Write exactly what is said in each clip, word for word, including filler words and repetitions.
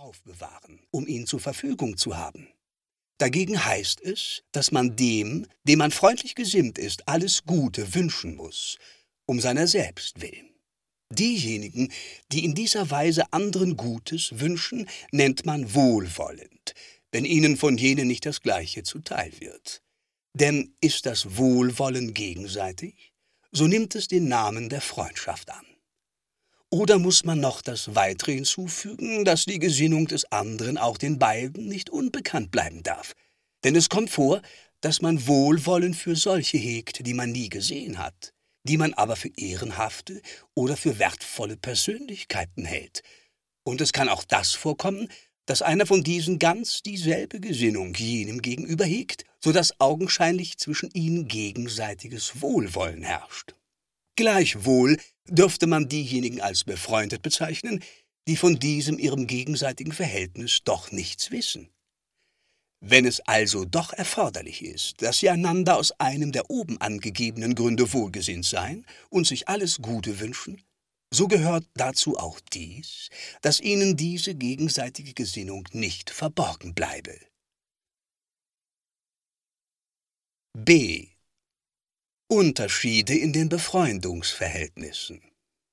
aufbewahren, um ihn zur Verfügung zu haben. Dagegen heißt es, dass man dem, dem man freundlich gesinnt ist, alles Gute wünschen muss, um seiner selbst willen. Diejenigen, die in dieser Weise anderen Gutes wünschen, nennt man wohlwollend, wenn ihnen von jenen nicht das Gleiche zuteil wird. Denn ist das Wohlwollen gegenseitig, so nimmt es den Namen der Freundschaft an. Oder muss man noch das Weitere hinzufügen, dass die Gesinnung des anderen auch den beiden nicht unbekannt bleiben darf? Denn es kommt vor, dass man Wohlwollen für solche hegt, die man nie gesehen hat, die man aber für ehrenhafte oder für wertvolle Persönlichkeiten hält. Und es kann auch das vorkommen, dass einer von diesen ganz dieselbe Gesinnung jenem gegenüber hegt, so dass augenscheinlich zwischen ihnen gegenseitiges Wohlwollen herrscht. Gleichwohl dürfte man diejenigen als befreundet bezeichnen, die von diesem ihrem gegenseitigen Verhältnis doch nichts wissen. Wenn es also doch erforderlich ist, dass sie einander aus einem der oben angegebenen Gründe wohlgesinnt seien und sich alles Gute wünschen, so gehört dazu auch dies, dass ihnen diese gegenseitige Gesinnung nicht verborgen bleibe. B. Unterschiede in den Befreundungsverhältnissen.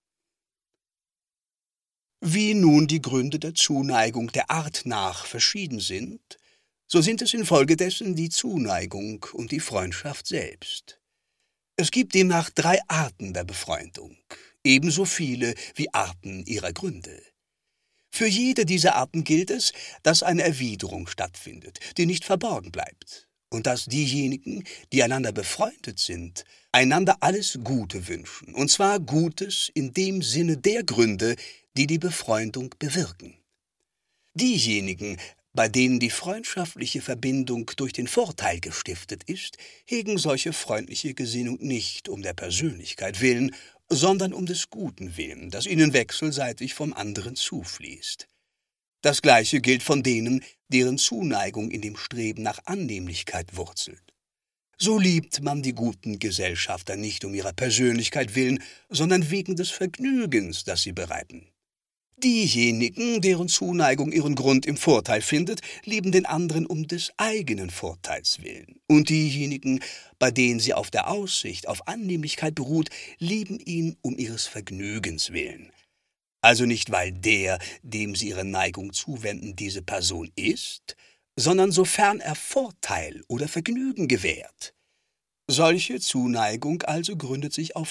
Wie nun die Gründe der Zuneigung der Art nach verschieden sind, so sind es infolgedessen die Zuneigung und die Freundschaft selbst. Es gibt demnach drei Arten der Befreundung, ebenso viele wie Arten ihrer Gründe. Für jede dieser Arten gilt es, dass eine Erwiderung stattfindet, die nicht verborgen bleibt, und dass diejenigen, die einander befreundet sind, einander alles Gute wünschen, und zwar Gutes in dem Sinne der Gründe, die die Befreundung bewirken. Diejenigen, bei denen die freundschaftliche Verbindung durch den Vorteil gestiftet ist, hegen solche freundliche Gesinnung nicht um der Persönlichkeit willen, sondern um des Guten willen, das ihnen wechselseitig vom anderen zufließt. Das Gleiche gilt von denen, deren Zuneigung in dem Streben nach Annehmlichkeit wurzelt. So liebt man die guten Gesellschafter nicht um ihrer Persönlichkeit willen, sondern wegen des Vergnügens, das sie bereiten. Diejenigen, deren Zuneigung ihren Grund im Vorteil findet, lieben den anderen um des eigenen Vorteils willen. Und diejenigen, bei denen sie auf der Aussicht auf Annehmlichkeit beruht, lieben ihn um ihres Vergnügens willen. Also nicht, weil der, dem sie ihre Neigung zuwenden, diese Person ist, sondern sofern er Vorteil oder Vergnügen gewährt. Solche Zuneigung also gründet sich auf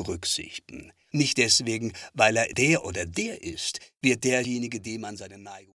Nebenrücksichten. Nicht deswegen, weil er der oder der ist, wird derjenige, dem man seine Neigung